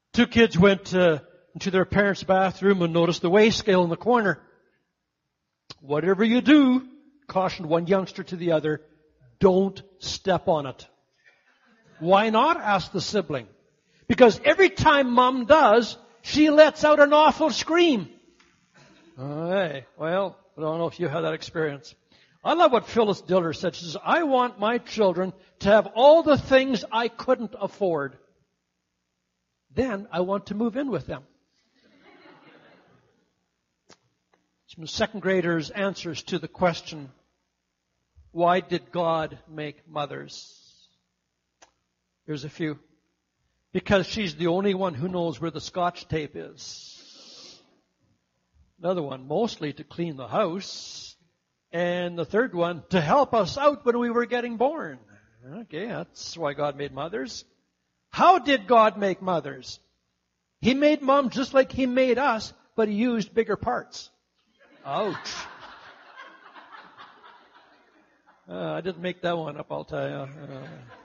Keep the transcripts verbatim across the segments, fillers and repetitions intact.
Two kids went uh, into their parents' bathroom and noticed the weigh scale in the corner. Whatever you do, cautioned one youngster to the other, don't step on it. Why not? Asked the sibling. Because every time Mom does, she lets out an awful scream. Hey, well, I don't know if you had that experience. I love what Phyllis Diller said. She says, I want my children to have all the things I couldn't afford. Then I want to move in with them. Some second graders' answers to the question, why did God make mothers? Here's a few. Because she's the only one who knows where the Scotch tape is. Another one, mostly to clean the house. And the third one, to help us out when we were getting born. Okay, that's why God made mothers. How did God make mothers? He made Mom just like He made us, but He used bigger parts. Ouch. Uh, I didn't make that one up, I'll tell you. Uh,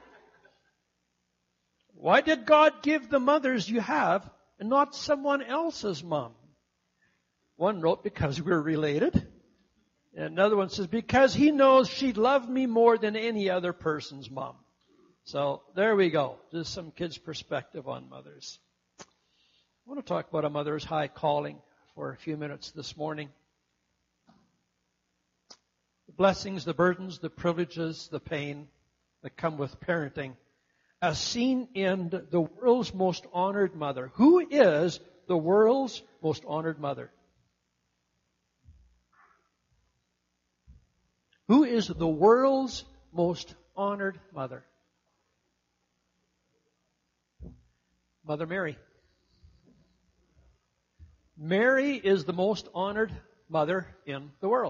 why did God give the mothers you have and not someone else's mom? One wrote, because we're related. And another one says, because He knows she'd love me more than any other person's mom. So there we go. Just some kids' perspective on mothers. I want to talk about a mother's high calling for a few minutes this morning. The blessings, the burdens, the privileges, the pain that come with parenting, as seen in the world's most honored mother. Who is the world's most honored mother? Who is the world's most honored mother? Mother Mary. Mary is the most honored mother in the world.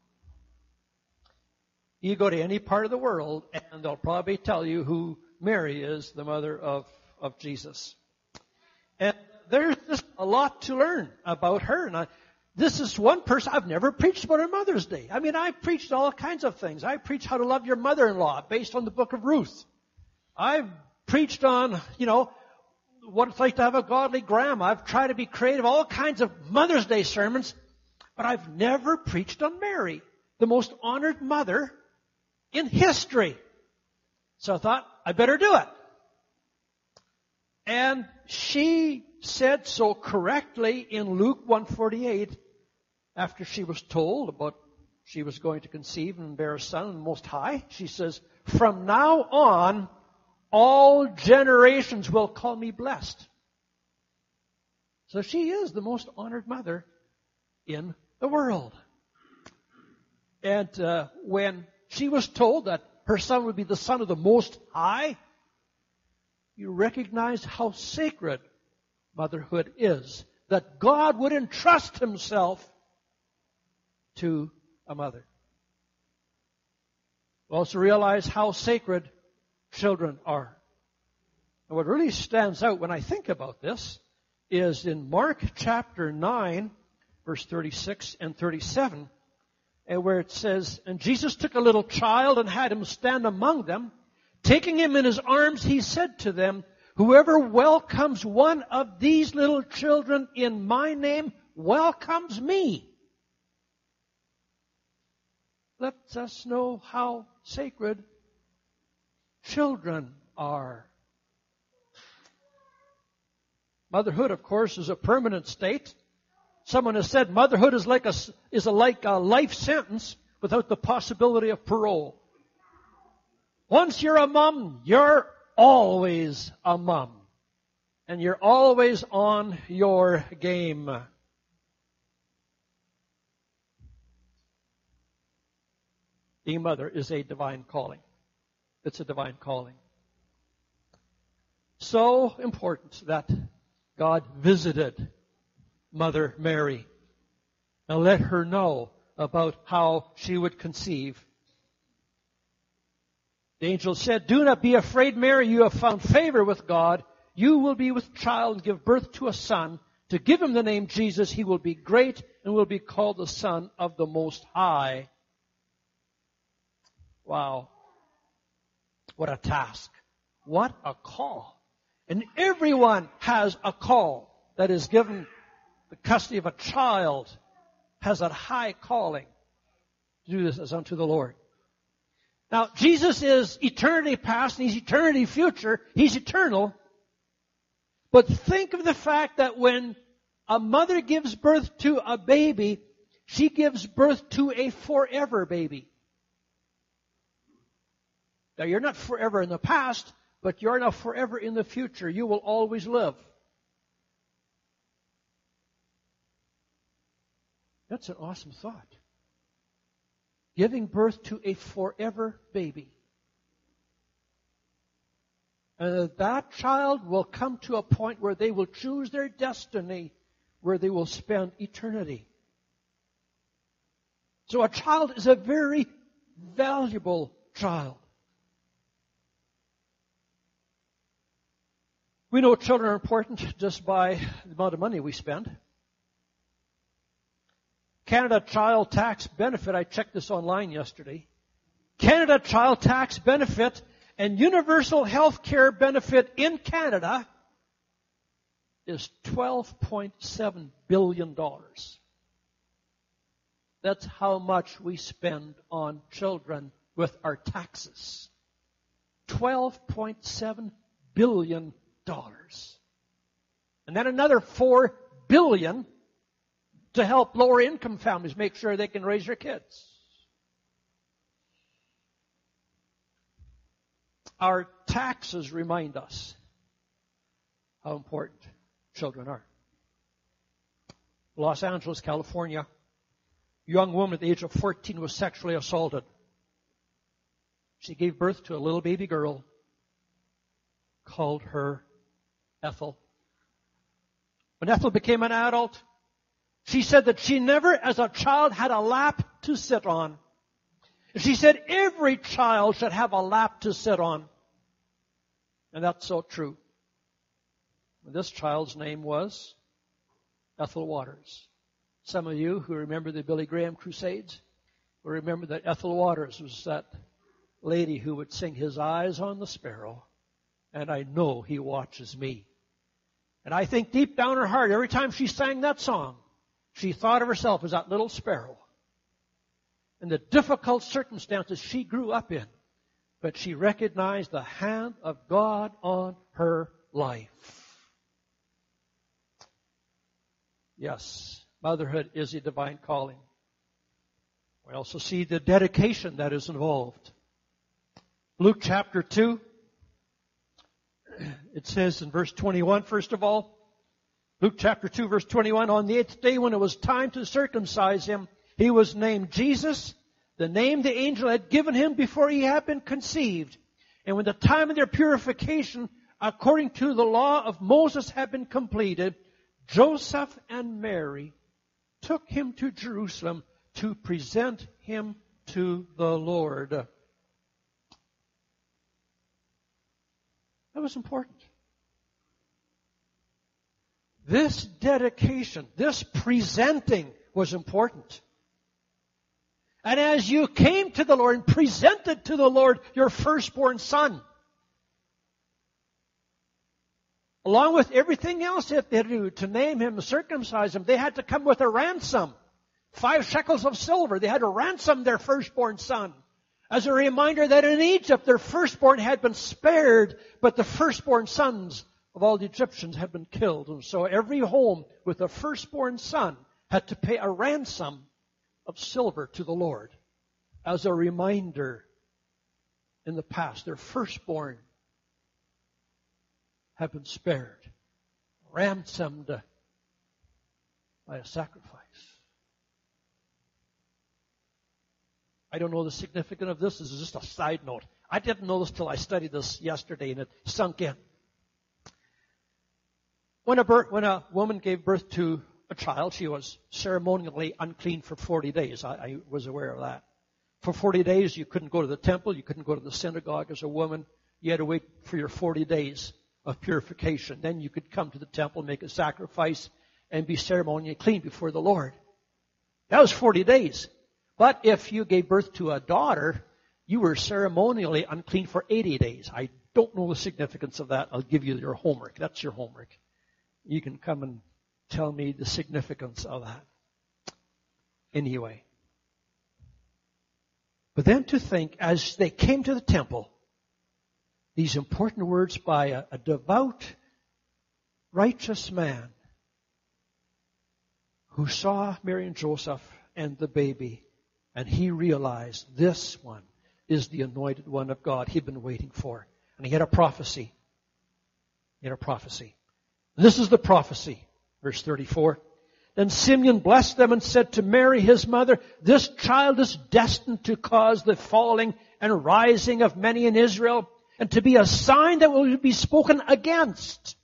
You go to any part of the world and they'll probably tell you who Mary is, the mother of, of Jesus. And there's just a lot to learn about her. And I, this is one person, I've never preached about her Mother's Day. I mean, I've preached all kinds of things. I preached how to love your mother-in-law based on the book of Ruth. I've preached on, you know, what it's like to have a godly grandma. I've tried to be creative, all kinds of Mother's Day sermons, but I've never preached on Mary, the most honored mother in history. So I thought, I better do it. And she said so correctly in Luke one forty-eight, after she was told about she was going to conceive and bear a son in the Most High. She says, from now on, all generations will call me blessed. So she is the most honored mother in the world. And uh, when she was told that her son would be the son of the Most High, you recognize how sacred motherhood is. That God would entrust Himself to a mother. We also realize how sacred children are. And what really stands out when I think about this is in Mark chapter nine, verse thirty-six and thirty-seven, and where it says, and Jesus took a little child and had him stand among them. Taking him in His arms, He said to them, whoever welcomes one of these little children in my name welcomes me. Lets us know how sacred children are. Motherhood, of course, is a permanent state. Someone has said motherhood is like a, is a, like a life sentence without the possibility of parole. Once you're a mom, you're always a mom. And you're always on your game. Being a mother is a divine calling. It's a divine calling. So important that God visited Mother Mary and let her know about how she would conceive. The angel said, do not be afraid, Mary, you have found favor with God. You will be with child and give birth to a son. To give him the name Jesus, he will be great and will be called the Son of the Most High. Wow. What a task. What a call. And everyone has a call that is given. The custody of a child has a high calling to do this as unto the Lord. Now, Jesus is eternity past and He's eternity future. He's eternal. But think of the fact that when a mother gives birth to a baby, she gives birth to a forever baby. Now, you're not forever in the past, but you're not forever in the future. You will always live. That's an awesome thought. Giving birth to a forever baby. And that child will come to a point where they will choose their destiny, where they will spend eternity. So a child is a very valuable child. We know children are important just by the amount of money we spend. Canada Child Tax Benefit, I checked this online yesterday. Canada Child Tax Benefit and Universal Health Care Benefit in Canada is twelve point seven billion dollars. That's how much we spend on children with our taxes. twelve point seven billion dollars. And then another four billion dollars to help lower income families make sure they can raise their kids. Our taxes remind us how important children are. Los Angeles, California, a young woman at the age of fourteen was sexually assaulted. She gave birth to a little baby girl, called her Ethel. When Ethel became an adult, she said that she never, as a child, had a lap to sit on. She said every child should have a lap to sit on. And that's so true. This child's name was Ethel Waters. Some of you who remember the Billy Graham Crusades will remember that Ethel Waters was that lady who would sing "His Eyes on the Sparrow, and I know He watches me." And I think deep down her heart, every time she sang that song, she thought of herself as that little sparrow and the difficult circumstances she grew up in. But she recognized the hand of God on her life. Yes, motherhood is a divine calling. We also see the dedication that is involved. Luke chapter two, it says in verse twenty-one, first of all, Luke chapter two, verse twenty-one, on the eighth day when it was time to circumcise him, he was named Jesus, the name the angel had given him before he had been conceived. And when the time of their purification, according to the law of Moses, had been completed, Joseph and Mary took him to Jerusalem to present him to the Lord. That was important. This dedication, this presenting was important. And as you came to the Lord and presented to the Lord your firstborn son, along with everything else that they do to name him, circumcise him, they had to come with a ransom. Five shekels of silver. They had to ransom their firstborn son. As a reminder that in Egypt their firstborn had been spared, but the firstborn sons of all the Egyptians had been killed. And so every home with a firstborn son had to pay a ransom of silver to the Lord as a reminder in the past. Their firstborn had been spared, ransomed by a sacrifice. I don't know the significance of this. This is just a side note. I didn't know this till I studied this yesterday and it sunk in. When a, birth, when a woman gave birth to a child, she was ceremonially unclean for forty days. I, I was aware of that. For forty days, you couldn't go to the temple. You couldn't go to the synagogue as a woman. You had to wait for your forty days of purification. Then you could come to the temple, make a sacrifice, and be ceremonially clean before the Lord. That was forty days. But if you gave birth to a daughter, you were ceremonially unclean for eighty days. I don't know the significance of that, I'll give you your homework. That's your homework. You can come and tell me the significance of that. Anyway. But then to think, as they came to the temple, these important words by a, a devout, righteous man who saw Mary and Joseph and the baby, and he realized this one is the anointed one of God he'd been waiting for. And he had a prophecy. He had a prophecy. This is the prophecy. Verse thirty-four. Then Simeon blessed them and said to Mary, his mother, this child is destined to cause the falling and rising of many in Israel, and to be a sign that will be spoken against.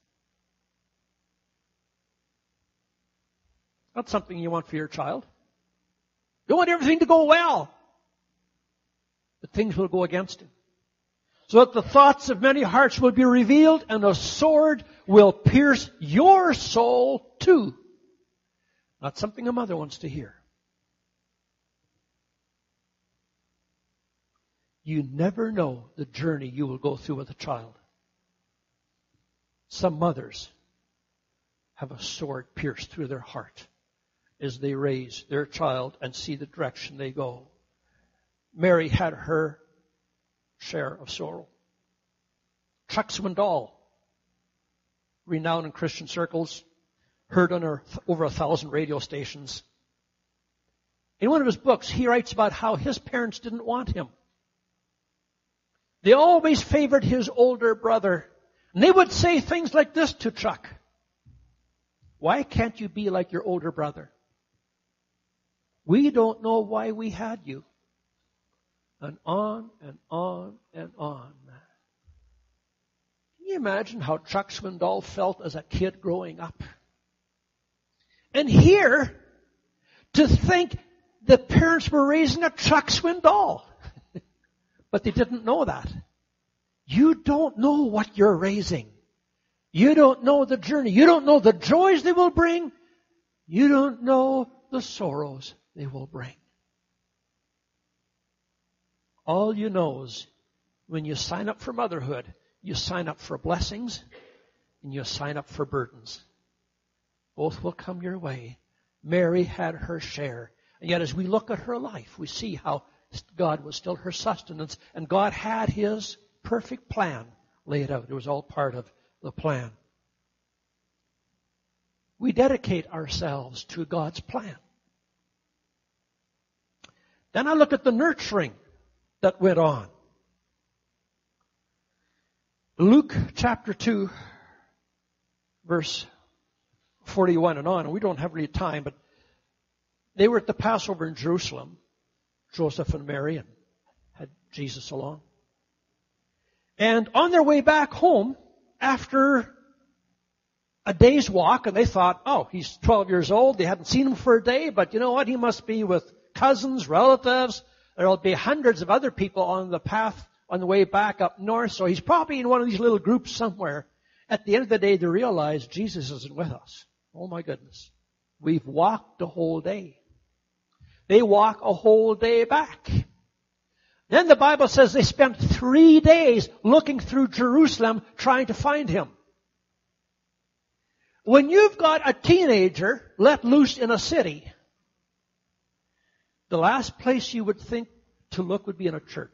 That's something you want for your child. You want everything to go well. But things will go against him. So that the thoughts of many hearts will be revealed, and a sword will pierce your soul too. Not something a mother wants to hear. You never know the journey you will go through with a child. Some mothers have a sword pierced through their heart as they raise their child and see the direction they go. Mary had her share of sorrow. Chuck Swindoll, renowned in Christian circles, heard on our, over a thousand radio stations. In one of his books, he writes about how his parents didn't want him. They always favored his older brother. And they would say things like this to Chuck. Why can't you be like your older brother? We don't know why we had you. And on and on and on. Can you imagine how Chuck Swindoll felt as a kid growing up? And here, to think the parents were raising a Chuck Swindoll. But they didn't know that. You don't know what you're raising. You don't know the journey. You don't know the joys they will bring. You don't know the sorrows they will bring. All you know is when you sign up for motherhood, you sign up for blessings and you sign up for burdens. Both will come your way. Mary had her share. And yet as we look at her life, we see how God was still her sustenance, and God had His perfect plan laid out. It was all part of the plan. We dedicate ourselves to God's plan. Then I look at the nurturing that went on. Luke chapter two, verse forty-one and on. And we don't have really time, but they were at the Passover in Jerusalem, Joseph and Mary, and had Jesus along. And on their way back home, after a day's walk, and they thought, oh, he's twelve years old. They hadn't seen him for a day, but you know what? He must be with cousins, relatives. There'll be hundreds of other people on the path on the way back up north, so he's probably in one of these little groups somewhere. At the end of the day, they realize Jesus isn't with us. Oh my goodness. We've walked the whole day. They walk a whole day back. Then the Bible says they spent three days looking through Jerusalem trying to find him. When you've got a teenager let loose in a city, the last place you would think to look would be in a church.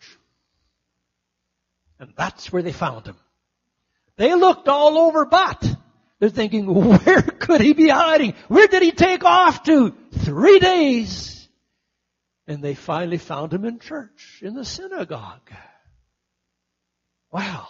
And that's where they found him. They looked all over, but they're thinking, where could he be hiding? Where did he take off to? Three days. And they finally found him in church, in the synagogue. Wow.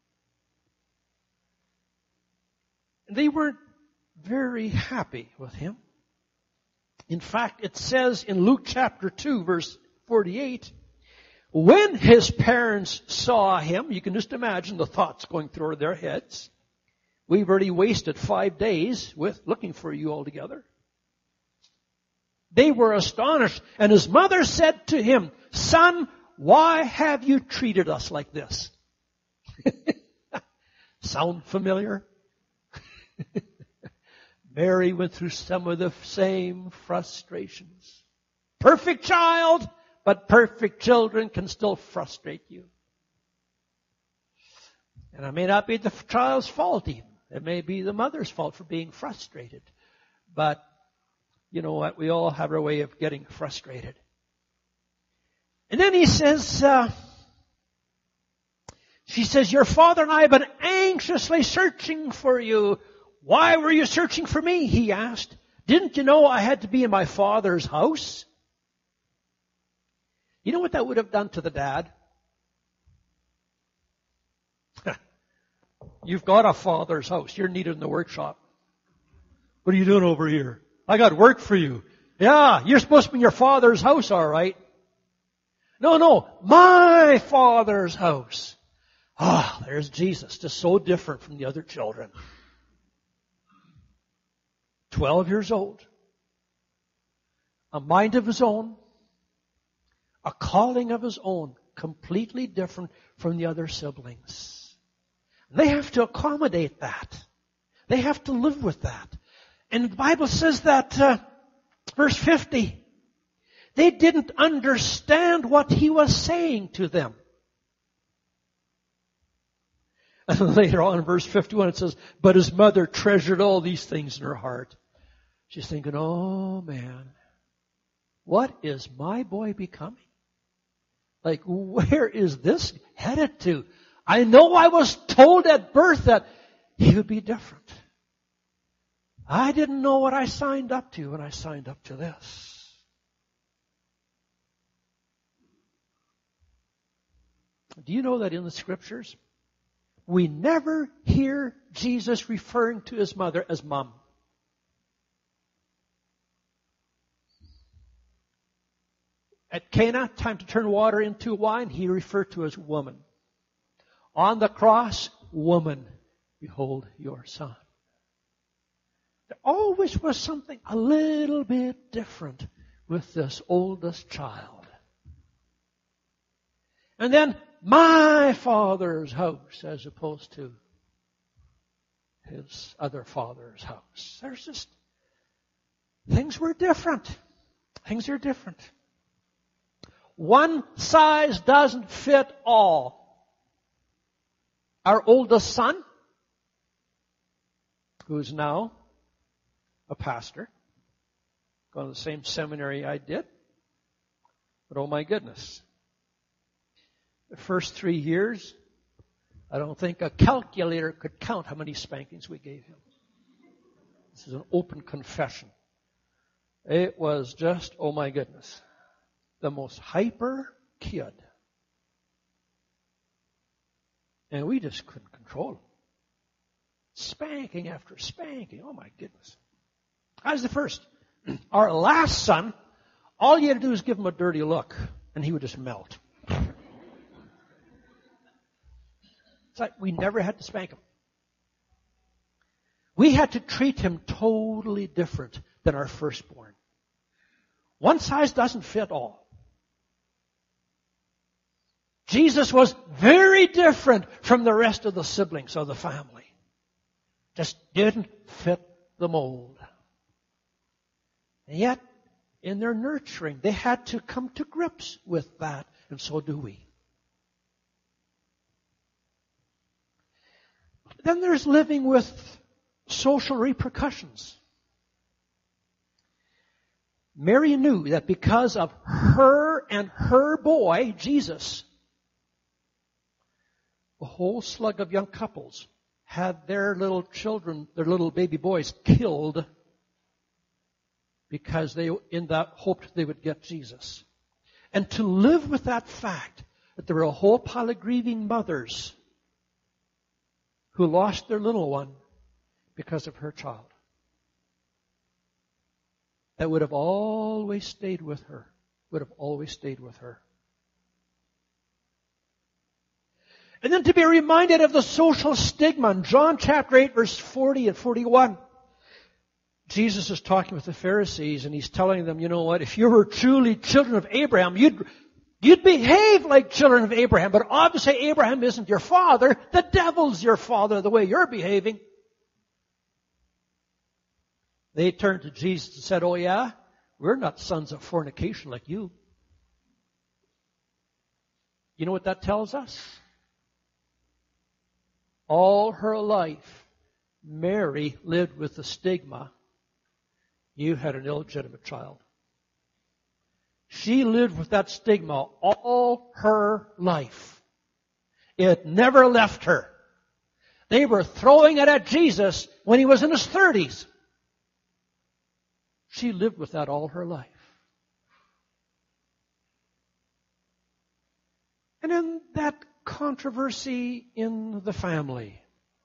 They weren't very happy with him. In fact, it says in Luke chapter two, verse forty-eight, when his parents saw him, you can just imagine the thoughts going through their heads. We've already wasted five days with looking for you altogether. They were astonished, and his mother said to him, son, why have you treated us like this? Sound familiar? Mary went through some of the same frustrations. Perfect child, but perfect children can still frustrate you. And it may not be the child's fault even. It may be the mother's fault for being frustrated. But you know what? We all have our way of getting frustrated. And then he says, uh, she says, your father and I have been anxiously searching for you. Why were you searching for me? He asked. Didn't you know I had to be in my father's house? You know what that would have done to the dad? You've got a father's house. You're needed in the workshop. What are you doing over here? I got work for you. Yeah, you're supposed to be in your father's house, all right. No, no, my father's house. Ah, oh, there's Jesus, just so different from the other children. Twelve years old. A mind of his own. A calling of his own. Completely different from the other siblings. They have to accommodate that. They have to live with that. And the Bible says that, uh, verse fifty, they didn't understand what he was saying to them. And later on in verse fifty-one it says, but his mother treasured all these things in her heart. She's thinking, oh man, what is my boy becoming? Like, where is this headed to? I know I was told at birth that he would be different. I didn't know what I signed up to when I signed up to this. Do you know that in the Scriptures, we never hear Jesus referring to his mother as mom? At Cana, time to turn water into wine, he referred to as woman. On the cross, woman, behold your son. There always was something a little bit different with this oldest child. And then, my father's house, as opposed to his other father's house. There's just, things were different. Things are different. One size doesn't fit all. Our oldest son, who's now a pastor, gone to the same seminary I did, but oh my goodness. The first three years, I don't think a calculator could count how many spankings we gave him. This is an open confession. It was just, oh my goodness, the most hyper kid. And we just couldn't control him. Spanking after spanking. Oh my goodness. I was the first. Our last son, all you had to do was give him a dirty look, and he would just melt. It's like we never had to spank him. We had to treat him totally different than our firstborn. One size doesn't fit all. Jesus was very different from the rest of the siblings of the family. Just didn't fit the mold. And yet, in their nurturing, they had to come to grips with that, and so do we. Then there's living with social repercussions. Mary knew that because of her and her boy, Jesus, a whole slug of young couples had their little children, their little baby boys killed because they, in that, hoped they would get Jesus. And to live with that fact that there were a whole pile of grieving mothers who lost their little one because of her child. That would have always stayed with her. Would have always stayed with her. And then to be reminded of the social stigma in John chapter eight verse forty and forty-one. Jesus is talking with the Pharisees and he's telling them, you know what, if you were truly children of Abraham, you'd, you'd behave like children of Abraham. But obviously Abraham isn't your father. The devil's your father the way you're behaving. They turned to Jesus and said, oh yeah, we're not sons of fornication like you. You know what that tells us? all her life, Mary lived with the stigma, you had an illegitimate child. She lived with that stigma all her life. It never left her. They were throwing it at Jesus when he was in his thirties. She lived with that all her life. And in that controversy in the family.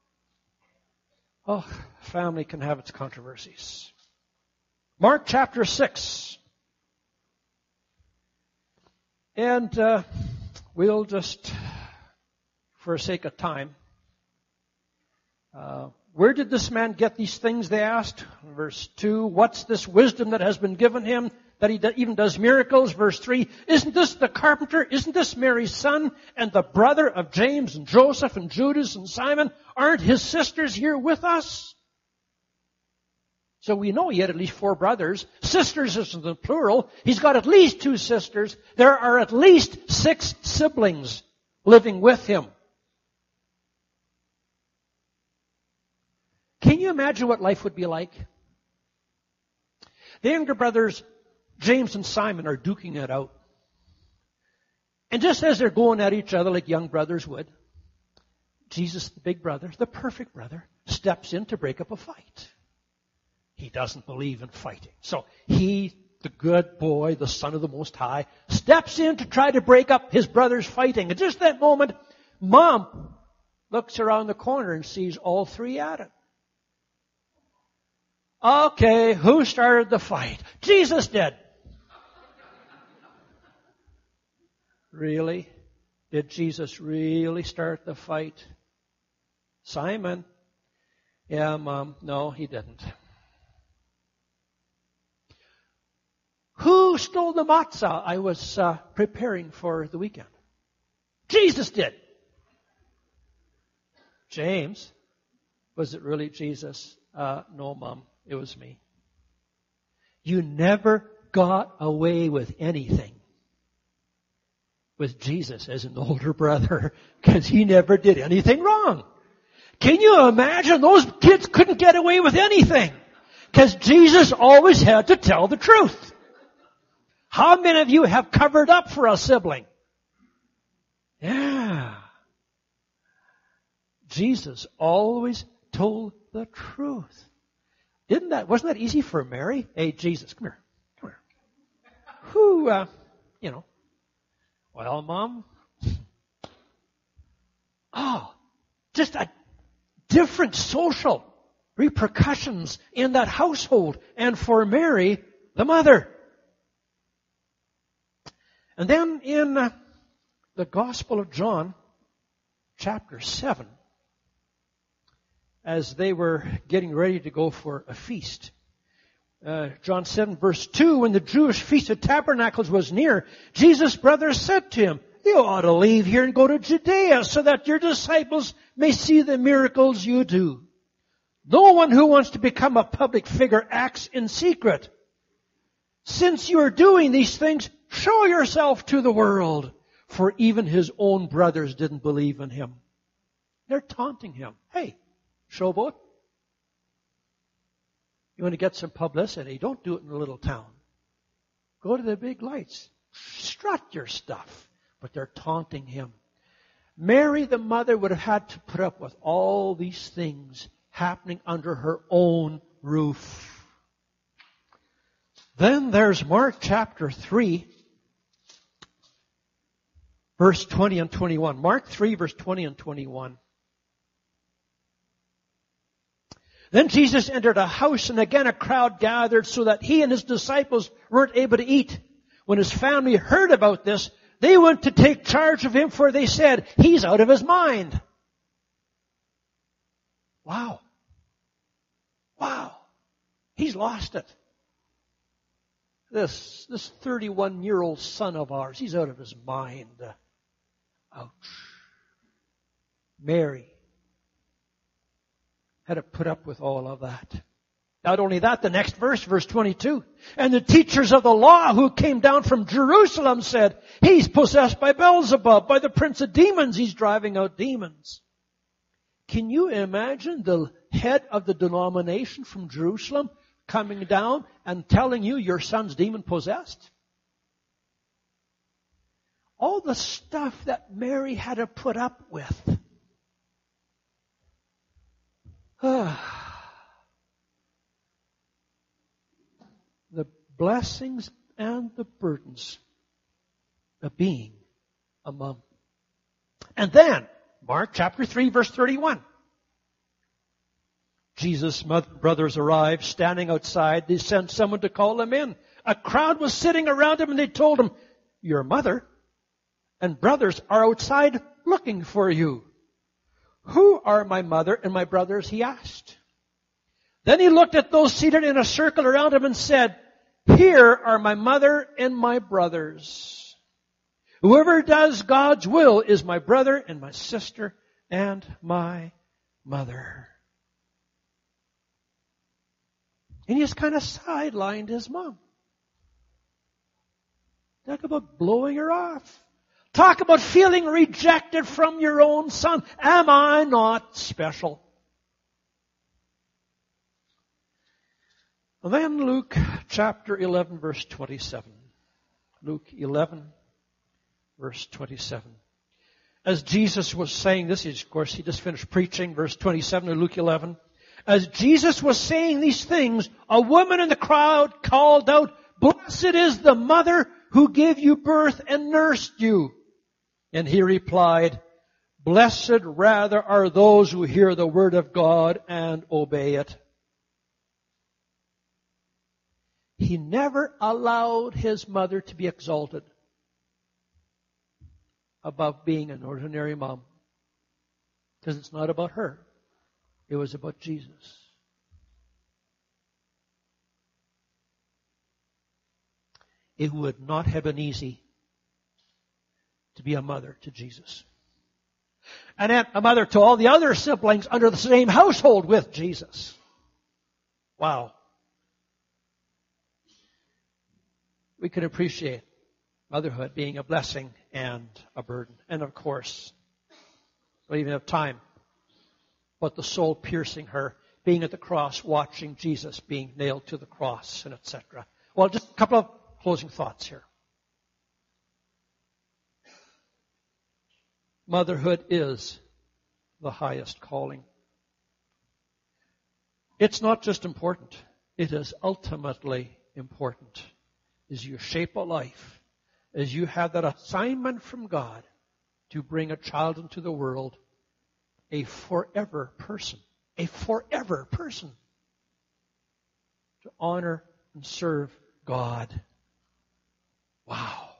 Oh, family can have its controversies. Mark chapter six. And uh, we'll just, for sake of time, uh, where did this man get these things, they asked. Verse two, what's this wisdom that has been given him, that he even does miracles? Verse three, isn't this the carpenter? Isn't this Mary's son and the brother of James and Joseph and Judas and Simon? Aren't his sisters here with us? So we know he had at least four brothers. Sisters is in the plural. He's got at least two sisters. There are at least six siblings living with him. Can you imagine what life would be like? The younger brothers, James and Simon, are duking it out. And just as they're going at each other like young brothers would, Jesus, the big brother, the perfect brother, steps in to break up a fight. He doesn't believe in fighting. So he, the good boy, the Son of the Most High, steps in to try to break up his brother's fighting. And just that moment, Mom looks around the corner and sees all three at it. Okay, who started the fight? Jesus did. Really? Did Jesus really start the fight? Simon? Yeah, Mom. No, he didn't. Who stole the matzah I was uh, preparing for the weekend? Jesus did. James? Was it really Jesus? Uh, no, Mom. It was me. You never got away with anything with Jesus as an older brother because he never did anything wrong. Can you imagine? Those kids couldn't get away with anything because Jesus always had to tell the truth. How many of you have covered up for a sibling? Yeah. Jesus always told the truth. Didn't that, wasn't that easy for Mary? Hey, Jesus, come here. Come here. Who, uh, you know. Well, Mom. Oh, just a different social repercussions in that household. And for Mary, the mother. And then in uh, the Gospel of John, chapter seven, as they were getting ready to go for a feast. Uh, John seven verse two, when the Jewish Feast of Tabernacles was near, Jesus' brothers said to him, you ought to leave here and go to Judea so that your disciples may see the miracles you do. No one who wants to become a public figure acts in secret. Since you are doing these things, show yourself to the world. For even his own brothers didn't believe in him. They're taunting him. Hey, showboat. You want to get some publicity? Don't do it in a little town. Go to the big lights. Strut your stuff. But they're taunting him. Mary, the mother, would have had to put up with all these things happening under her own roof. Then there's Mark chapter three, verse twenty and twenty-one. Mark three, verse twenty and twenty-one. Then Jesus entered a house, and again a crowd gathered so that he and his disciples weren't able to eat. When his family heard about this, they went to take charge of him, for they said, he's out of his mind. Wow. Wow. He's lost it. This, this thirty-one-year-old son of ours, he's out of his mind. Ouch. Mary had to put up with all of that. Not only that, the next verse, verse twenty-two. And the teachers of the law who came down from Jerusalem said, he's possessed by Beelzebub, by the prince of demons, he's driving out demons. Can you imagine the head of the denomination from Jerusalem coming down and telling you your son's demon-possessed? All the stuff that Mary had to put up with. The blessings and the burdens of being a mom. And then, Mark chapter three, verse thirty-one. Jesus' mother and brothers arrived, standing outside. They sent someone to call him in. A crowd was sitting around him and they told him, your mother and brothers are outside looking for you. Who are my mother and my brothers? He asked. Then he looked at those seated in a circle around him and said, here are my mother and my brothers. Whoever does God's will is my brother and my sister and my mother. And he just kind of sidelined his mom. Talk about blowing her off. Talk about feeling rejected from your own son. Am I not special? And then Luke chapter eleven, verse twenty-seven. Luke eleven, verse twenty-seven. As Jesus was saying this, of course, he just finished preaching, verse twenty-seven of Luke eleven. As Jesus was saying these things, a woman in the crowd called out, blessed is the mother who gave you birth and nursed you. And he replied, blessed rather are those who hear the word of God and obey it. He never allowed his mother to be exalted above being an ordinary mom. Because it's not about her. It was about Jesus. It would not have been easy to be a mother to Jesus. And then a mother to all the other siblings under the same household with Jesus. Wow. We can appreciate motherhood being a blessing and a burden. And of course, we don't even have time. But the soul piercing her, being at the cross, watching Jesus being nailed to the cross, and et cetera. Well, just a couple of closing thoughts here. Motherhood is the highest calling. It's not just important. It is ultimately important. As you shape a life, as you have that assignment from God to bring a child into the world, a forever person, a forever person to honor and serve God. Wow.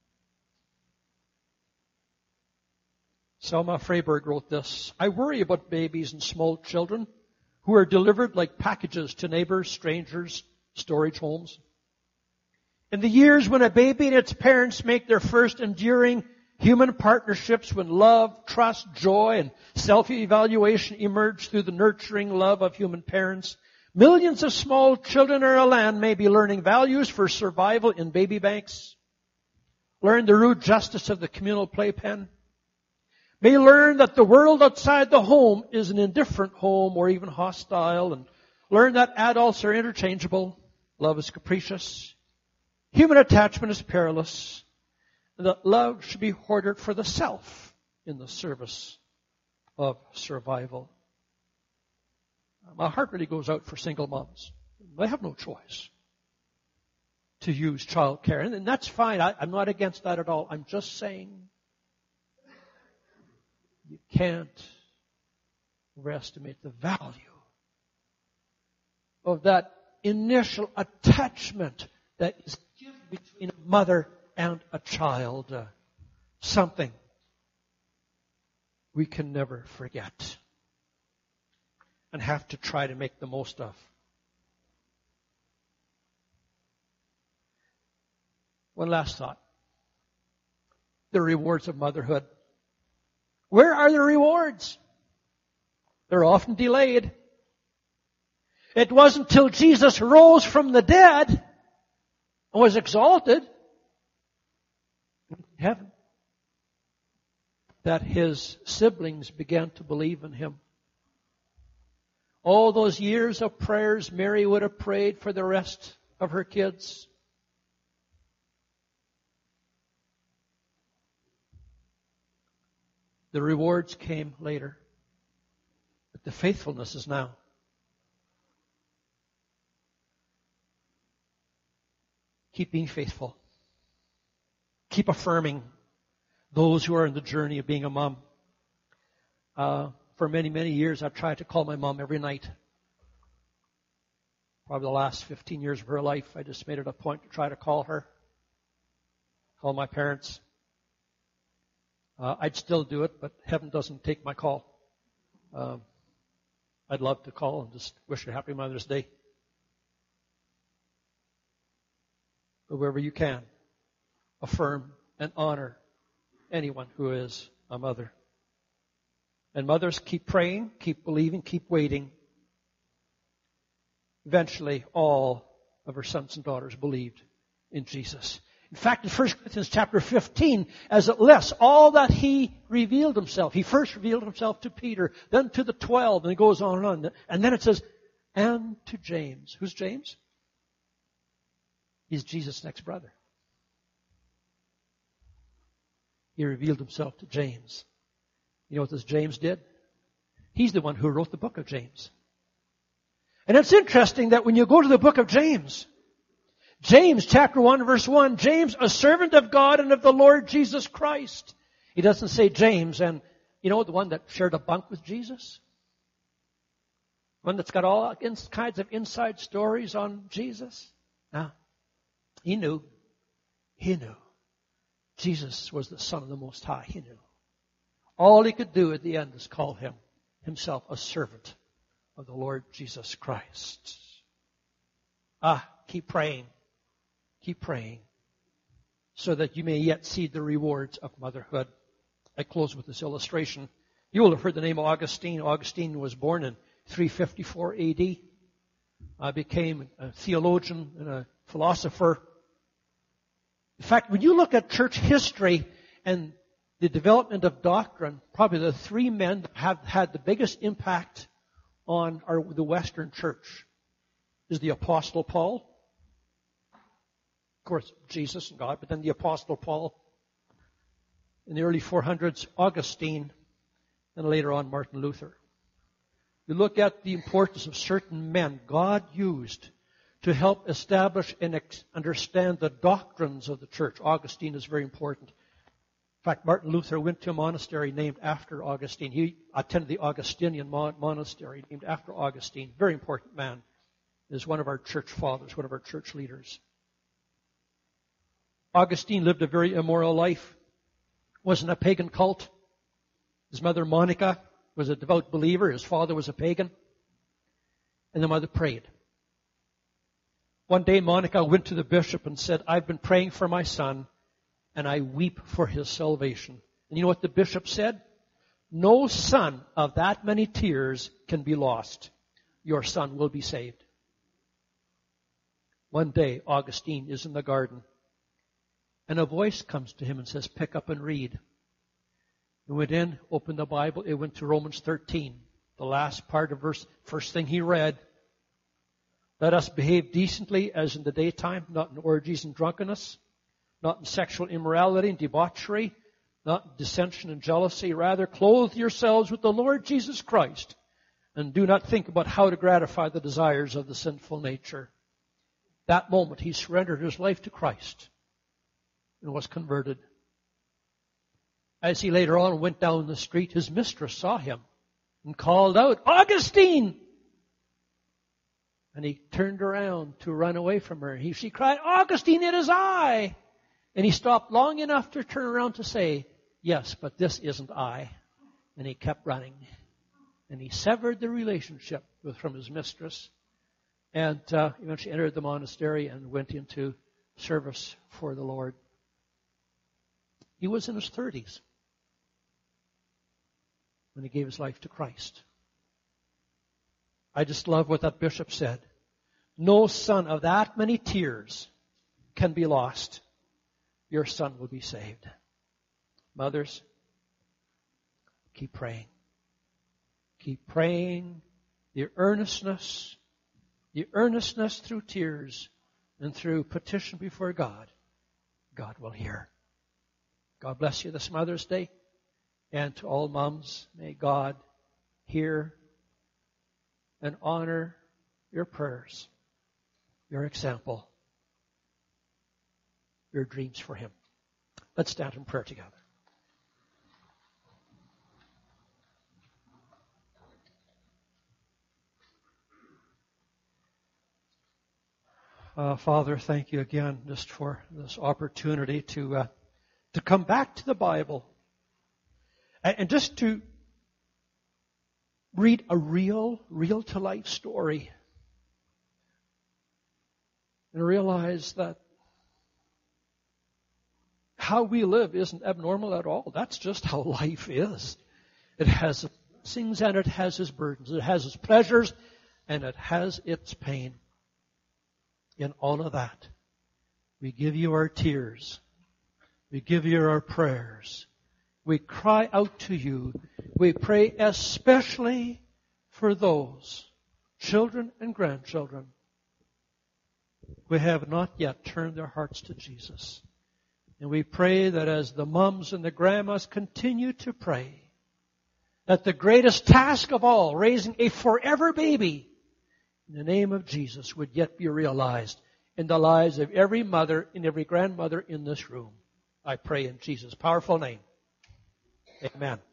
Selma Freyberg wrote this, I worry about babies and small children who are delivered like packages to neighbors, strangers, storage homes. In the years when a baby and its parents make their first enduring human partnerships, when love, trust, joy, and self-evaluation emerge through the nurturing love of human parents, millions of small children in our land may be learning values for survival in baby banks, learn the rude justice of the communal playpen, may learn that the world outside the home is an indifferent home or even hostile, and learn that adults are interchangeable, love is capricious, human attachment is perilous, and that love should be hoarded for the self in the service of survival. My heart really goes out for single moms. They have no choice to use child care. And that's fine. I, I'm not against that at all. I'm just saying you can't overestimate the value of that initial attachment that is given between a mother and a child. Uh, something we can never forget and have to try to make the most of. One last thought. The rewards of motherhood. Where are the rewards? They're often delayed. It wasn't until Jesus rose from the dead and was exalted in heaven that his siblings began to believe in him All those years of prayers Mary would have prayed for the rest of her kids. The rewards came later. But the faithfulness is now. Keep being faithful. Keep affirming those who are in the journey of being a mom. Uh, for many, many years, I've tried to call my mom every night. Probably the last fifteen years of her life, I just made it a point to try to call her. Call my parents. Uh, I'd still do it, but heaven doesn't take my call. Um, I'd love to call and just wish her happy Mother's Day. But wherever you can, affirm and honor anyone who is a mother. And mothers, keep praying, keep believing, keep waiting. Eventually, all of her sons and daughters believed in Jesus. In fact, in First Corinthians chapter fifteen, as it lists all that he revealed himself, he first revealed himself to Peter, then to the twelve, and it goes on and on. And then it says, and to James. Who's James? He's Jesus' next brother. He revealed himself to James. You know what this James did? He's the one who wrote the book of James. And it's interesting that when you go to the book of James, James chapter one verse one, James, a servant of God and of the Lord Jesus Christ. He doesn't say James and, you know, the one that shared a bunk with Jesus? One that's got all kinds of inside stories on Jesus? No. He knew. He knew. Jesus was the Son of the Most High. He knew. All he could do at the end is call him, himself, a servant of the Lord Jesus Christ. Ah, keep praying. Keep praying so that you may yet see the rewards of motherhood. I close with this illustration. You will have heard the name Augustine. Augustine was born in three fifty-four A D. I became a theologian and a philosopher. In fact, when you look at church history and the development of doctrine, probably the three men that have had the biggest impact on our, the Western church is the Apostle Paul. Of course, Jesus and God, but then the Apostle Paul. In the early four hundreds, Augustine, and later on Martin Luther. You look at the importance of certain men God used to help establish and ex- understand the doctrines of the church. Augustine is very important. In fact, Martin Luther went to a monastery named after Augustine. He attended the Augustinian mon- monastery named after Augustine. Very important man. Is one of our church fathers, one of our church leaders. Augustine lived a very immoral life. Was in a pagan cult. His mother Monica was a devout believer. His father was a pagan. And the mother prayed. One day Monica went to the bishop and said, I've been praying for my son and I weep for his salvation. And you know what the bishop said? No son of that many tears can be lost. Your son will be saved. One day Augustine is in the garden and a voice comes to him and says, pick up and read. He went in, opened the Bible, it went to Romans thirteen. The last part of verse, first thing he read. Let us behave decently as in the daytime, not in orgies and drunkenness, not in sexual immorality and debauchery, not in dissension and jealousy. Rather, clothe yourselves with the Lord Jesus Christ and do not think about how to gratify the desires of the sinful nature. That moment, he surrendered his life to Christ and was converted. As he later on went down the street, his mistress saw him and called out, Augustine! And he turned around to run away from her. He, she cried, Augustine, it is I! And he stopped long enough to turn around to say, yes, but this isn't I. And he kept running. And he severed the relationship with, from his mistress. And uh, eventually entered the monastery and went into service for the Lord. He was in his thirties when he gave his life to Christ. I just love what that bishop said. No son of that many tears can be lost. Your son will be saved. Mothers, keep praying. Keep praying the earnestness, the earnestness through tears and through petition before God, God will hear. God bless you this Mother's Day. And to all moms, may God hear and honor your prayers, your example, your dreams for Him. Let's stand in prayer together. Uh, Father, thank you again just for this opportunity to uh, to come back to the Bible and, and just to read a real, real-to-life story and realize that how we live isn't abnormal at all. That's just how life is. It has its blessings and it has its burdens. It has its pleasures and it has its pain. In all of that, we give you our tears. We give you our prayers. We cry out to you. We pray especially for those children and grandchildren who have not yet turned their hearts to Jesus. And we pray that as the mums and the grandmas continue to pray, that the greatest task of all, raising a forever baby, in the name of Jesus, would yet be realized in the lives of every mother and every grandmother in this room. I pray in Jesus' powerful name. Amen.